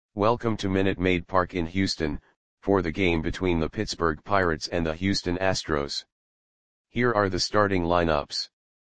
Welcome to Minute Maid Park in Houston, for the game between the Pittsburgh Pirates and the Houston Astros. Here are the starting lineups.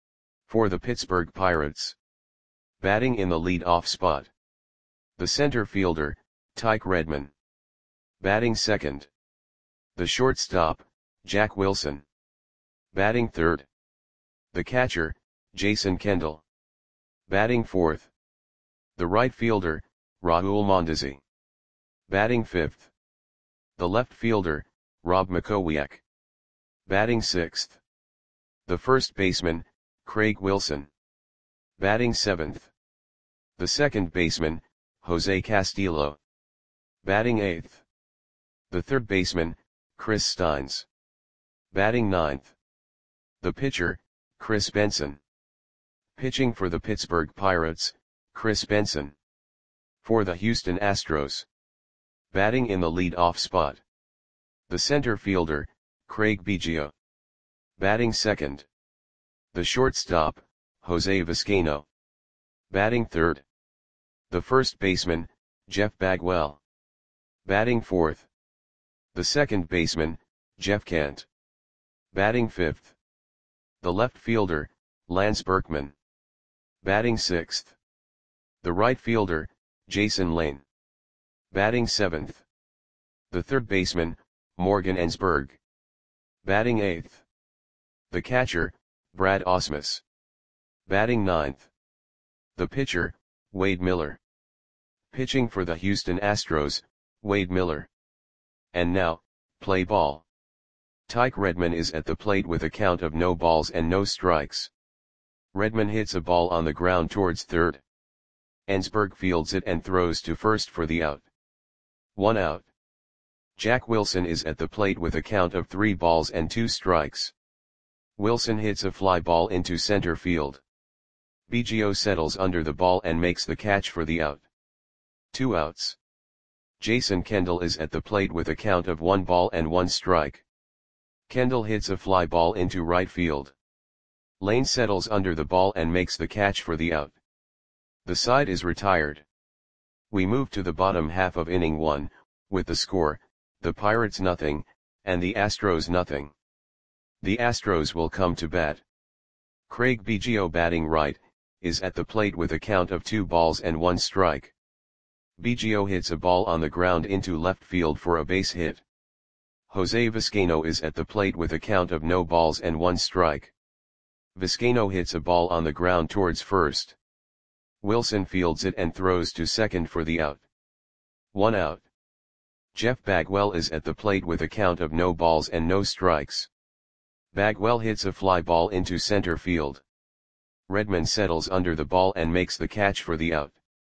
For the Pittsburgh Pirates. Batting in the lead-off spot. The center fielder, Tyke Redmond. Batting second. The shortstop, Jack Wilson. Batting third. The catcher, Jason Kendall. Batting fourth. The right fielder, Raul Mondesi. Batting fifth. The left fielder, Rob Mackowiak. Batting sixth. The first baseman, Craig Wilson. Batting seventh. The second baseman, Jose Castillo. Batting eighth. The third baseman, Chris Steins. Batting ninth. The pitcher, Chris Benson. Pitching for the Pittsburgh Pirates, Chris Benson. For the Houston Astros. Batting in the lead-off spot. The center fielder, Craig Biggio. Batting second. The shortstop, Jose Vizcaino. Batting third. The first baseman, Jeff Bagwell. Batting fourth. The second baseman, Jeff Kent. Batting fifth. The left fielder, Lance Berkman. Batting sixth. The right fielder, Jason Lane. Batting seventh. The third baseman, Morgan Ensberg. Batting eighth. The catcher, Brad Ausmus. Batting ninth. The pitcher, Wade Miller. Pitching for the Houston Astros, Wade Miller. And now, play ball. Tyke Redmond is at the plate with a count of no balls and no strikes. Redmond hits a ball on the ground towards third. Ensberg fields it and throws to first for the out. 1 out. Jack Wilson is at the plate with a count of 3 balls and 2 strikes. Wilson hits a fly ball into center field. Biggio settles under the ball and makes the catch for the out. 2 outs. Jason Kendall is at the plate with a count of 1 ball and 1 strike. Kendall hits a fly ball into right field. Lane settles under the ball and makes the catch for the out. The side is retired. We move to the bottom half of inning 1, with the score, the Pirates nothing, and the Astros nothing. The Astros will come to bat. Craig Biggio batting right, is at the plate with a count of 2 balls and 1 strike. Biggio hits a ball on the ground into left field for a base hit. Jose Vizcaino is at the plate with a count of no balls and 1 strike. Vizcaino hits a ball on the ground towards first. Wilson fields it and throws to second for the out. 1 out. Jeff Bagwell is at the plate with a count of no balls and no strikes. Bagwell hits a fly ball into center field. Redmond settles under the ball and makes the catch for the out.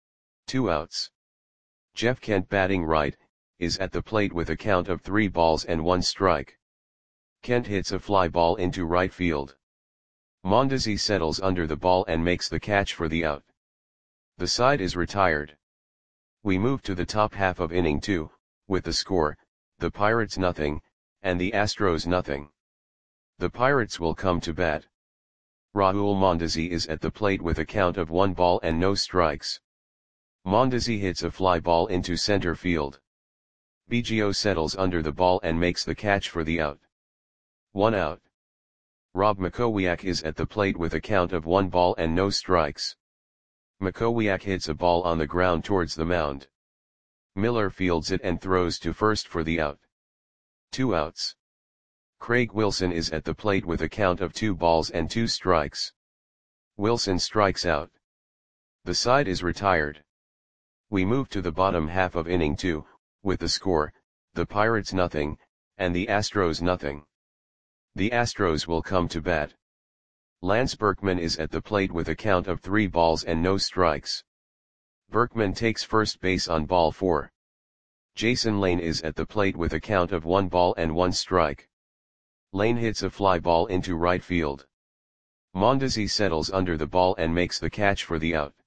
2 outs. Jeff Kent batting right, is at the plate with a count of 3 balls and 1 strike. Kent hits a fly ball into right field. Mondesi settles under the ball and makes the catch for the out. The side is retired. We move to the top half of inning 2, with the score, the Pirates nothing, and the Astros nothing. The Pirates will come to bat. Raul Mondesi is at the plate with a count of 1 ball and no strikes. Mondesi hits a fly ball into center field. Biggio settles under the ball and makes the catch for the out. 1 out. Rob Mackowiak is at the plate with a count of 1 ball and no strikes. Mackowiak hits a ball on the ground towards the mound. Miller fields it and throws to first for the out. 2 outs. Craig Wilson is at the plate with a count of 2 balls and 2 strikes. Wilson strikes out. The side is retired. We move to the bottom half of inning 2, with the score, the Pirates nothing, and the Astros nothing. The Astros will come to bat. Lance Berkman is at the plate with a count of 3 balls and no strikes. Berkman takes first base on ball 4. Jason Lane is at the plate with a count of 1 ball and 1 strike. Lane hits a fly ball into right field. Mondesi settles under the ball and makes the catch for the out.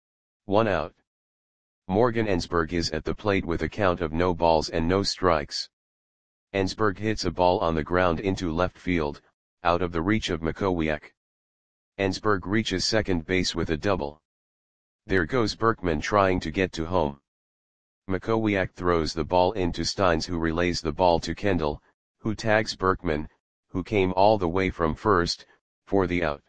1 out. Morgan Ensberg is at the plate with a count of no balls and no strikes. Ensberg hits a ball on the ground into left field, out of the reach of Mackowiak. Ensberg reaches second base with a double. There goes Berkman trying to get to home. Makowiak throws the ball into Steins, who relays the ball to Kendall, who tags Berkman, who came all the way from first, for the out.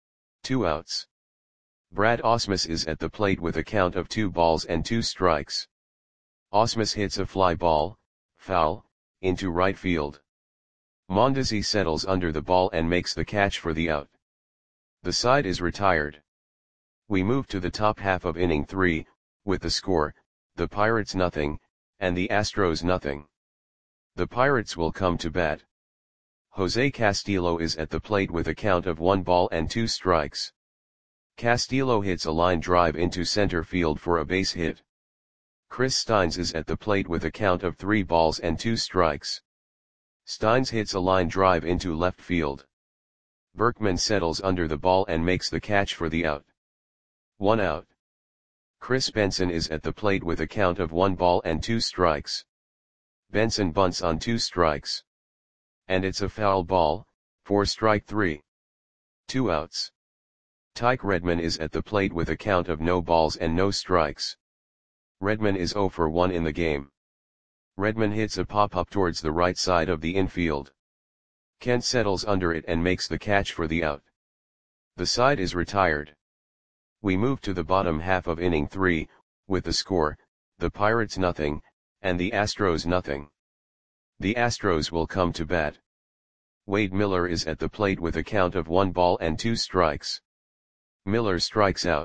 2 outs. Brad Ausmus is at the plate with a count of 2 balls and 2 strikes. Ausmus hits a fly ball, foul, into right field. Mondesi settles under the ball and makes the catch for the out. The side is retired. We move to the top half of inning 3, with the score, the Pirates nothing, and the Astros nothing. The Pirates will come to bat. Jose Castillo is at the plate with a count of 1 ball and 2 strikes. Castillo hits a line drive into center field for a base hit. Chris Steins is at the plate with a count of 3 balls and 2 strikes. Steins hits a line drive into left field. Berkman settles under the ball and makes the catch for the out. 1 out. Chris Benson is at the plate with a count of 1 ball and 2 strikes. Benson bunts on 2 strikes. And it's a foul ball, for strike 3. 2 outs. Tyke Redman is at the plate with a count of no balls and no strikes. Redman is 0 for 1 in the game. Redman hits a pop-up towards the right side of the infield. Kent settles under it and makes the catch for the out. The side is retired. We move to the bottom half of inning 3, with the score, the Pirates nothing, and the Astros nothing. The Astros will come to bat. Wade Miller is at the plate with a count of 1 ball and 2 strikes. Miller strikes out.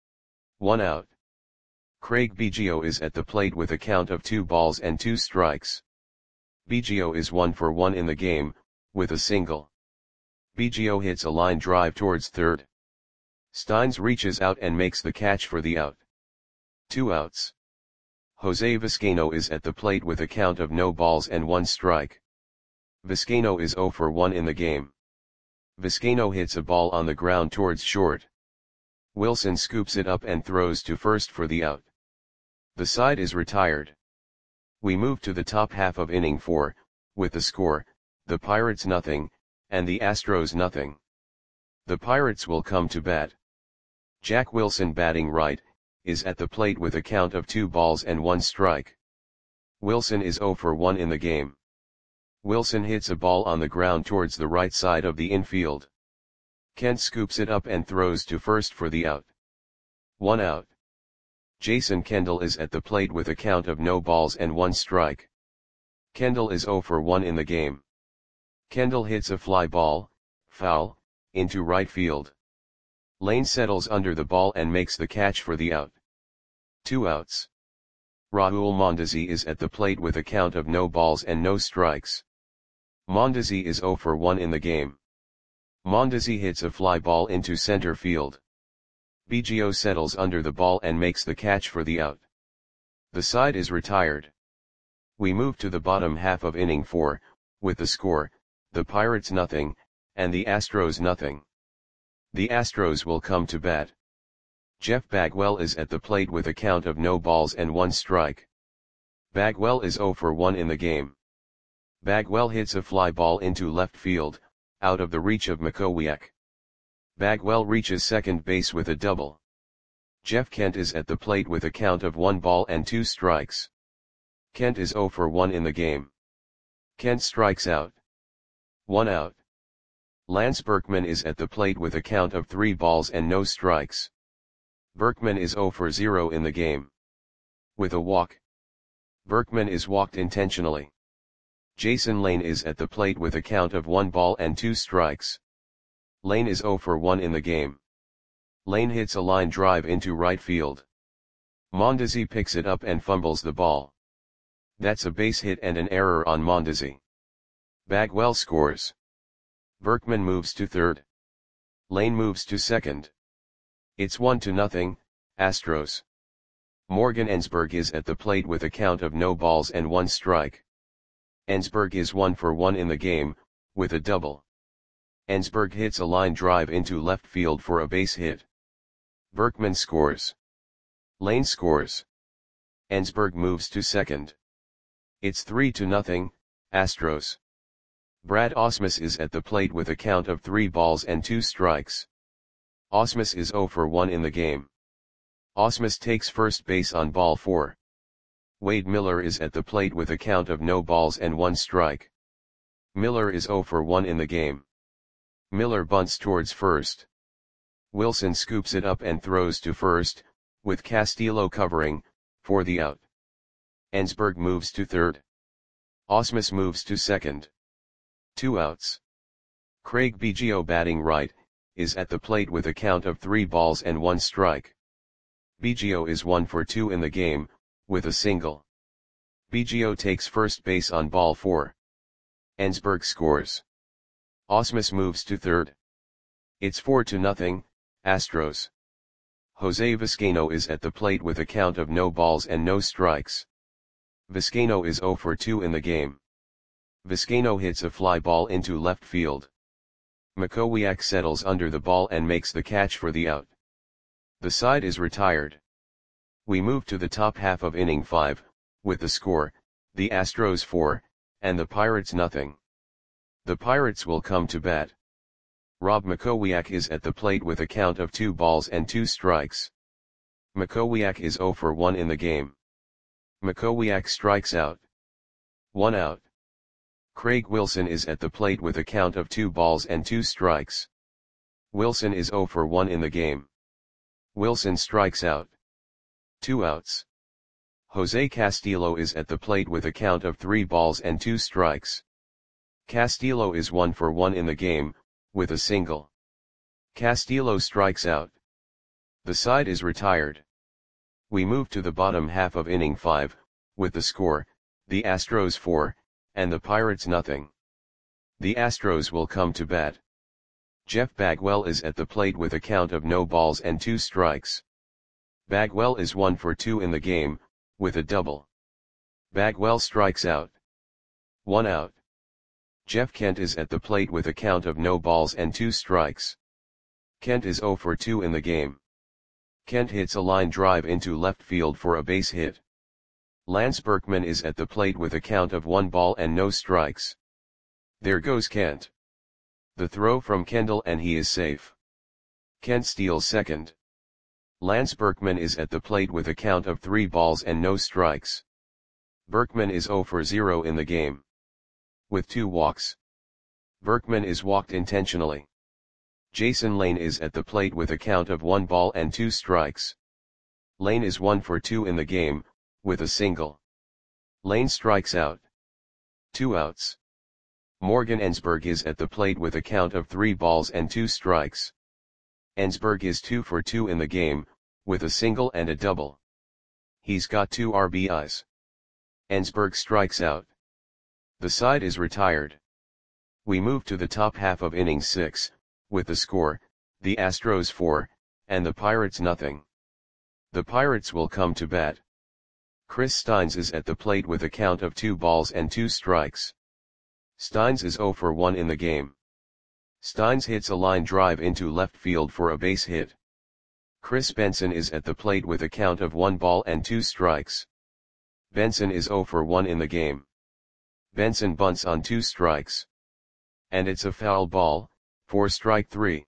1 out. Craig Biggio is at the plate with a count of 2 balls and 2 strikes. Biggio is 1 for 1 in the game, with a single. Biggio hits a line drive towards third. Steins reaches out and makes the catch for the out. 2 outs. Jose Vizcaino is at the plate with a count of no balls and 1 strike. Vizcaino is 0 for 1 in the game. Vizcaino hits a ball on the ground towards short. Wilson scoops it up and throws to first for the out. The side is retired. We move to the top half of inning 4, with the score, the Pirates nothing, and the Astros nothing. The Pirates will come to bat. Jack Wilson, batting right, is at the plate with a count of 2 balls and 1 strike. Wilson is 0 for 1 in the game. Wilson hits a ball on the ground towards the right side of the infield. Kent scoops it up and throws to first for the out. 1 out. Jason Kendall is at the plate with a count of no balls and 1 strike. Kendall is 0 for 1 in the game. Kendall hits a fly ball, foul, into right field. Lane settles under the ball and makes the catch for the out. 2 outs. Raul Mondesi is at the plate with a count of no balls and no strikes. Mondesi is 0 for 1 in the game. Mondesi hits a fly ball into center field. Biggio settles under the ball and makes the catch for the out. The side is retired. We move to the bottom half of inning 4, with the score, the Pirates nothing, and the Astros nothing. The Astros will come to bat. Jeff Bagwell is at the plate with a count of no balls and 1 strike. Bagwell is 0 for 1 in the game. Bagwell hits a fly ball into left field, out of the reach of Makowiak. Bagwell reaches second base with a double. Jeff Kent is at the plate with a count of 1 ball and 2 strikes. Kent is 0 for 1 in the game. Kent strikes out. 1 out. Lance Berkman is at the plate with a count of 3 balls and no strikes. Berkman is 0 for 0 in the game. With a walk. Berkman is walked intentionally. Jason Lane is at the plate with a count of 1 ball and 2 strikes. Lane is 0 for 1 in the game. Lane hits a line drive into right field. Mondesi picks it up and fumbles the ball. That's a base hit and an error on Mondesi. Bagwell scores. Berkman moves to third. Lane moves to second. It's 1-0, Astros. Morgan Ensberg is at the plate with a count of no balls and 1 strike. Ensberg is 1 for 1 in the game, with a double. Ensberg hits a line drive into left field for a base hit. Berkman scores. Lane scores. Ensberg moves to second. It's 3-0, Astros. Brad Ausmus is at the plate with a count of 3 balls and 2 strikes. Ausmus is 0 for 1 in the game. Ausmus takes first base on ball 4. Wade Miller is at the plate with a count of no balls and 1 strike. Miller is 0 for 1 in the game. Miller bunts towards first. Wilson scoops it up and throws to first, with Castillo covering, for the out. Ensberg moves to third. Ausmus moves to second. 2 outs. Craig Biggio, batting right, is at the plate with a count of 3 balls and 1 strike. Biggio is 1 for 2 in the game, with a single. Biggio takes first base on ball 4. Ensberg scores. Ausmus moves to third. It's 4-0, Astros. Jose Vizcaino is at the plate with a count of no balls and no strikes. Vizcaino is 0 for 2 in the game. Vizcaino hits a fly ball into left field. Makowiak settles under the ball and makes the catch for the out. The side is retired. We move to the top half of inning 5, with the score, the Astros 4, and the Pirates nothing. The Pirates will come to bat. Rob Makowiak is at the plate with a count of 2 balls and 2 strikes. Makowiak is 0 for 1 in the game. Makowiak strikes out. 1 out. Craig Wilson is at the plate with a count of 2 balls and 2 strikes. Wilson is 0 for 1 in the game. Wilson strikes out. 2 outs. Jose Castillo is at the plate with a count of 3 balls and 2 strikes. Castillo is 1 for 1 in the game, with a single. Castillo strikes out. The side is retired. We move to the bottom half of inning 5, with the score, the Astros 4, and the Pirates nothing. The Astros will come to bat. Jeff Bagwell is at the plate with a count of no balls and 2 strikes. Bagwell is 1 for 2 in the game, with a double. Bagwell strikes out. 1 out. Jeff Kent is at the plate with a count of no balls and 2 strikes. Kent is 0 for 2 in the game. Kent hits a line drive into left field for a base hit. Lance Berkman is at the plate with a count of 1 ball and no strikes. There goes Kent. The throw from Kendall and he is safe. Kent steals second. Lance Berkman is at the plate with a count of 3 balls and no strikes. Berkman is 0 for 0 in the game. With 2 walks. Berkman is walked intentionally. Jason Lane is at the plate with a count of 1 ball and 2 strikes. Lane is 1 for 2 in the game, with a single. Lane strikes out. 2 outs. Morgan Ensberg is at the plate with a count of 3 balls and 2 strikes. Ensberg is 2 for 2 in the game, with a single and a double. He's got 2 RBIs. Ensberg strikes out. The side is retired. We move to the top half of inning 6, with the score, the Astros 4, and the Pirates nothing. The Pirates will come to bat. Chris Steins is at the plate with a count of 2 balls and 2 strikes. Steins is 0 for 1 in the game. Steins hits a line drive into left field for a base hit. Chris Benson is at the plate with a count of 1 ball and 2 strikes. Benson is 0 for 1 in the game. Benson bunts on 2 strikes. And it's a foul ball, for strike 3.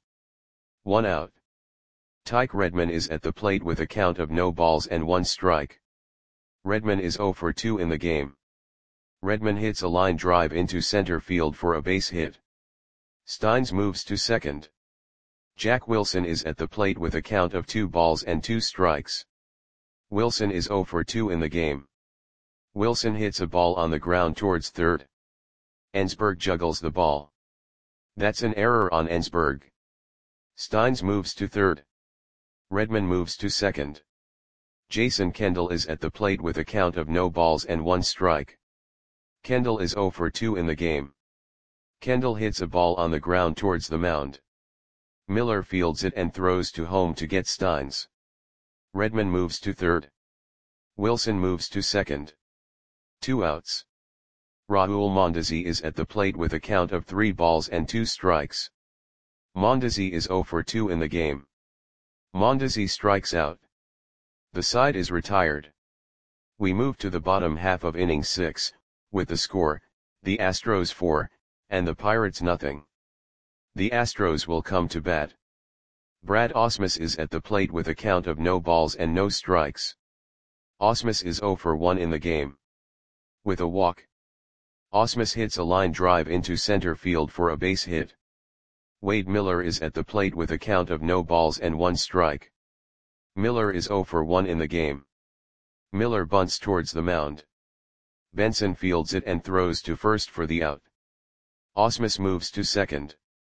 1 out. Tyke Redman is at the plate with a count of no balls and 1 strike. Redman is 0 for 2 in the game. Redman hits a line drive into center field for a base hit. Steins moves to second. Jack Wilson is at the plate with a count of 2 balls and 2 strikes. Wilson is 0 for 2 in the game. Wilson hits a ball on the ground towards third. Ensberg juggles the ball. That's an error on Ensberg. Steins moves to third. Redman moves to second. Jason Kendall is at the plate with a count of no balls and 1 strike. Kendall is 0 for 2 in the game. Kendall hits a ball on the ground towards the mound. Miller fields it and throws to home to get Steins. Redman moves to third. Wilson moves to second. 2 outs. Raul Mondesi is at the plate with a count of 3 balls and 2 strikes. Mondesi is 0 for 2 in the game. Mondesi strikes out. The side is retired. We move to the bottom half of inning 6, with the score, the Astros 4, and the Pirates nothing. The Astros will come to bat. Brad Ausmus is at the plate with a count of no balls and no strikes. Ausmus is 0 for 1 in the game. With a walk, Ausmus hits a line drive into center field for a base hit. Wade Miller is at the plate with a count of no balls and 1 strike. Miller is 0 for 1 in the game. Miller bunts towards the mound. Benson fields it and throws to first for the out. Ausmus moves to second.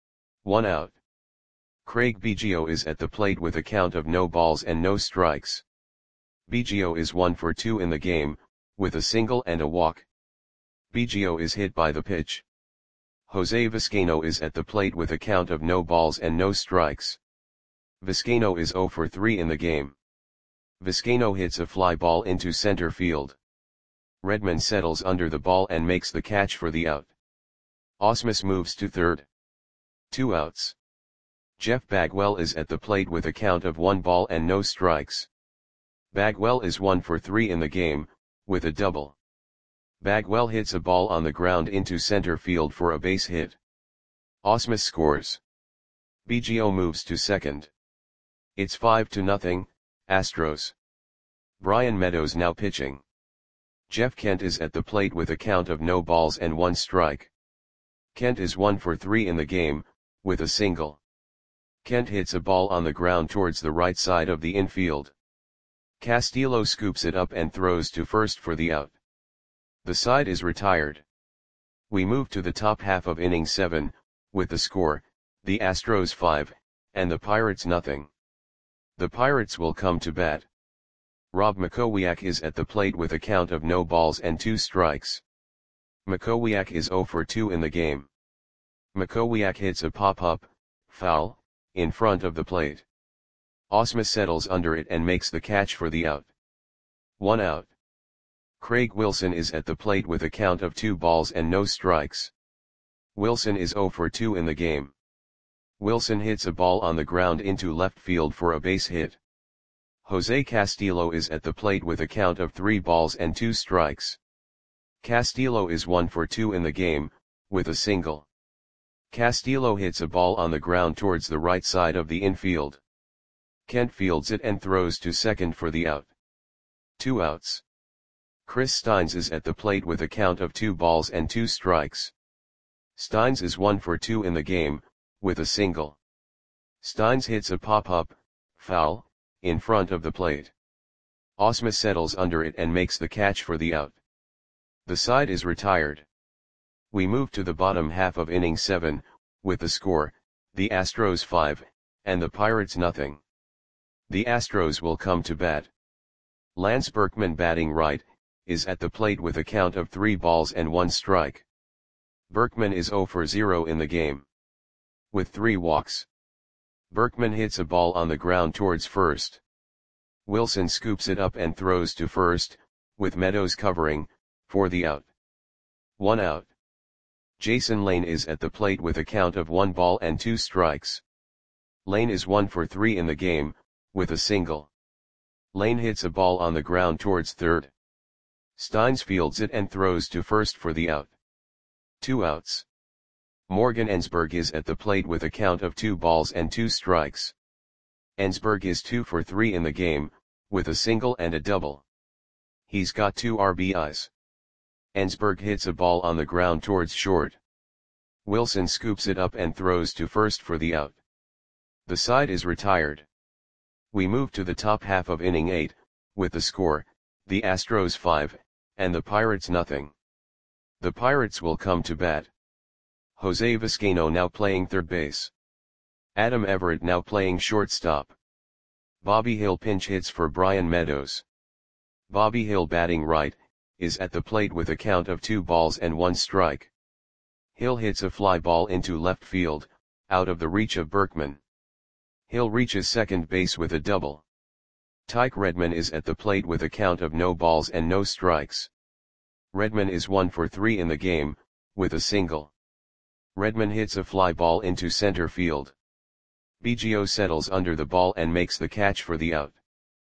1 out. Craig Biggio is at the plate with a count of no balls and no strikes. Biggio is 1 for 2 in the game, with a single and a walk. Biggio is hit by the pitch. Jose Vizcaino is at the plate with a count of no balls and no strikes. Vizcaino is 0 for 3 in the game. Vizcaino hits a fly ball into center field. Redman settles under the ball and makes the catch for the out. Ausmus moves to third. 2 outs. Jeff Bagwell is at the plate with a count of 1 ball and no strikes. Bagwell is 1 for 3 in the game, with a double. Bagwell hits a ball on the ground into center field for a base hit. Ausmus scores. Biggio moves to second. It's 5-0, Astros. Brian Meadows now pitching. Jeff Kent is at the plate with a count of no balls and 1 strike. Kent is 1 for 3 in the game, with a single. Kent hits a ball on the ground towards the right side of the infield. Castillo scoops it up and throws to first for the out. The side is retired. We move to the top half of inning 7, with the score, the Astros 5, and the Pirates nothing. The Pirates will come to bat. Rob Makowiak is at the plate with a count of no balls and 2 strikes. Makowiak is 0 for 2 in the game. Makowiak hits a pop-up, foul, in front of the plate. Ausmus settles under it and makes the catch for the out. 1 out. Craig Wilson is at the plate with a count of 2 balls and no strikes. Wilson is 0 for 2 in the game. Wilson hits a ball on the ground into left field for a base hit. Jose Castillo is at the plate with a count of 3 balls and 2 strikes. Castillo is 1 for 2 in the game, with a single. Castillo hits a ball on the ground towards the right side of the infield. Kent fields it and throws to second for the out. 2 outs. Chris Steins is at the plate with a count of 2 balls and 2 strikes. Steins is 1 for 2 in the game, with a single. Steins hits a pop-up, foul, in front of the plate. Ausmus settles under it and makes the catch for the out. The side is retired. We move to the bottom half of inning 7, with the score, the Astros 5, and the Pirates nothing. The Astros will come to bat. Lance Berkman batting right, is at the plate with a count of 3 balls and 1 strike. Berkman is 0 for 0 in the game. With 3 walks. Berkman hits a ball on the ground towards first. Wilson scoops it up and throws to first, with Meadows covering, for the out. 1 out. Jason Lane is at the plate with a count of 1 ball and 2 strikes. Lane is 1 for 3 in the game, with a single. Lane hits a ball on the ground towards third. Steins fields it and throws to first for the out. 2 outs. Morgan Ensberg is at the plate with a count of 2 balls and 2 strikes. Ensberg is 2 for 3 in the game, with a single and a double. He's got 2 RBIs. Ensberg hits a ball on the ground towards short. Wilson scoops it up and throws to first for the out. The side is retired. We move to the top half of inning 8, with the score, the Astros 5, and the Pirates nothing. The Pirates will come to bat. Jose Vizcaino now playing third base. Adam Everett now playing shortstop. Bobby Hill pinch hits for Brian Meadows. Bobby Hill batting right, is at the plate with a count of 2 balls and 1 strike. Hill hits a fly ball into left field, out of the reach of Berkman. Hill reaches second base with a double. Tyke Redman is at the plate with a count of no balls and no strikes. Redman is 1 for 3 in the game, with a single. Redman hits a fly ball into center field. Biggio settles under the ball and makes the catch for the out.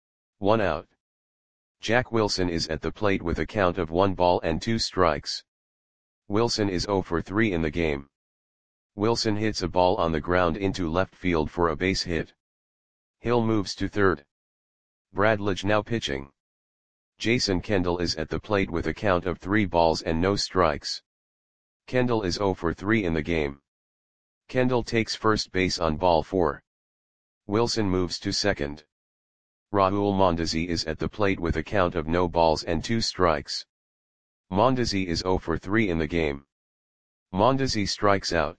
1 out. Jack Wilson is at the plate with a count of 1 ball and 2 strikes. Wilson is 0 for 3 in the game. Wilson hits a ball on the ground into left field for a base hit. Hill moves to third. Brad Lidge now pitching. Jason Kendall is at the plate with a count of 3 balls and no strikes. Kendall is 0 for 3 in the game. Kendall takes first base on ball 4. Wilson moves to second. Raul Mondesi is at the plate with a count of no balls and 2 strikes. Mondesi is 0 for 3 in the game. Mondesi strikes out.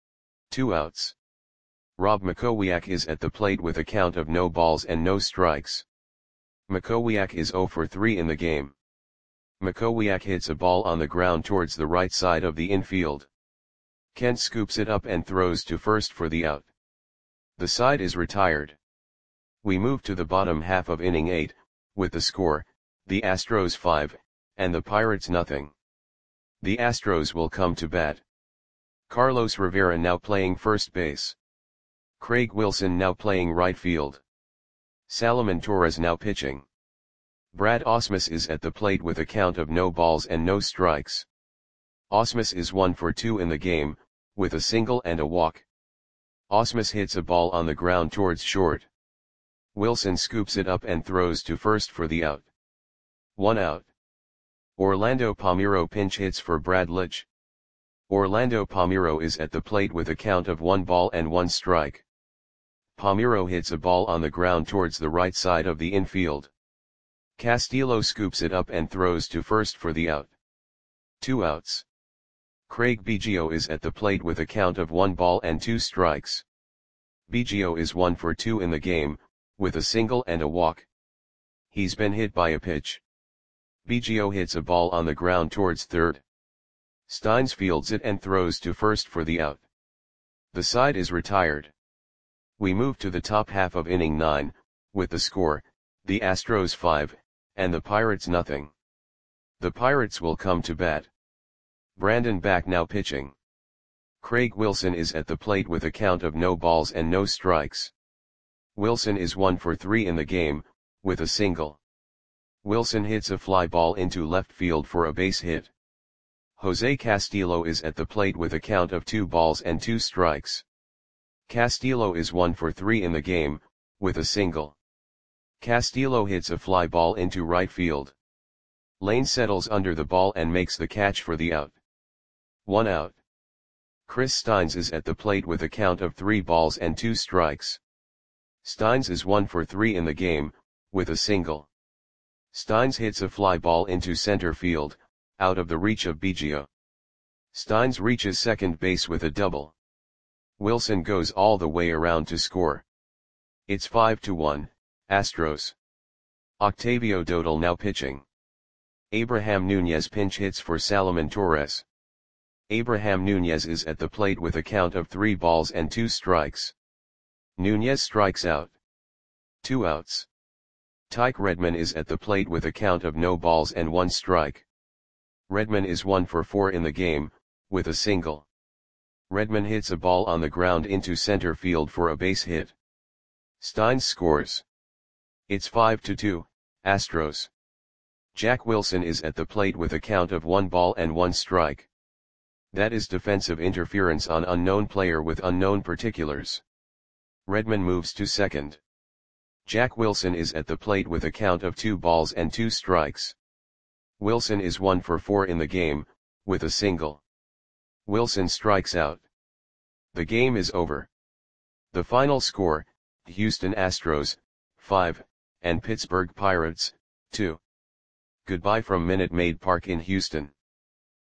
2 outs. Rob Makowiak is at the plate with a count of no balls and no strikes. Makowiak is 0 for 3 in the game. Makowiak hits a ball on the ground towards the right side of the infield. Kent scoops it up and throws to first for the out. The side is retired. We move to the bottom half of inning 8, with the score, the Astros 5, and the Pirates nothing. The Astros will come to bat. Carlos Rivera now playing first base. Craig Wilson now playing right field. Salomon Torres now pitching. Brad Ausmus is at the plate with a count of no balls and no strikes. Ausmus is 1 for 2 in the game, with a single and a walk. Ausmus hits a ball on the ground towards short. Wilson scoops it up and throws to first for the out. 1 out. Orlando Palmeiro pinch hits for Brad Litch. Orlando Palmeiro is at the plate with a count of 1 ball and 1 strike. Palmeiro hits a ball on the ground towards the right side of the infield. Castillo scoops it up and throws to first for the out. 2 outs. Craig Biggio is at the plate with a count of 1 ball and 2 strikes. Biggio is 1 for 2 in the game, with a single and a walk. He's been hit by a pitch. Biggio hits a ball on the ground towards third. Steins fields it and throws to first for the out. The side is retired. We move to the top half of inning 9, with the score, the Astros 5, and the Pirates nothing. The Pirates will come to bat. Brandon Back now pitching. Craig Wilson is at the plate with a count of no balls and no strikes. Wilson is 1 for 3 in the game, with a single. Wilson hits a fly ball into left field for a base hit. Jose Castillo is at the plate with a count of 2 balls and 2 strikes. Castillo is 1 for 3 in the game, with a single. Castillo hits a fly ball into right field. Lane settles under the ball and makes the catch for the out. 1 out. Chris Steins is at the plate with a count of 3 balls and 2 strikes. Steins is 1 for 3 in the game, with a single. Steins hits a fly ball into center field, out of the reach of Biggio. Steins reaches second base with a double. Wilson goes all the way around to score. It's 5-1, Astros. Octavio Dotel now pitching. Abraham Nunez pinch hits for Salomon Torres. Abraham Nunez is at the plate with a count of 3 balls and 2 strikes. Nunez strikes out. 2 outs. Tyke Redman is at the plate with a count of no balls and 1 strike. Redman is 1 for 4 in the game, with a single. Redman hits a ball on the ground into center field for a base hit. Steins scores. It's 5-2, Astros. Jack Wilson is at the plate with a count of 1 ball and 1 strike. That is defensive interference on unknown player with unknown particulars. Redman moves to second. Jack Wilson is at the plate with a count of 2 balls and 2 strikes. Wilson is 1 for 4 in the game, with a single. Wilson strikes out. The game is over. The final score, Houston Astros, 5, and Pittsburgh Pirates, 2. Goodbye from Minute Maid Park in Houston.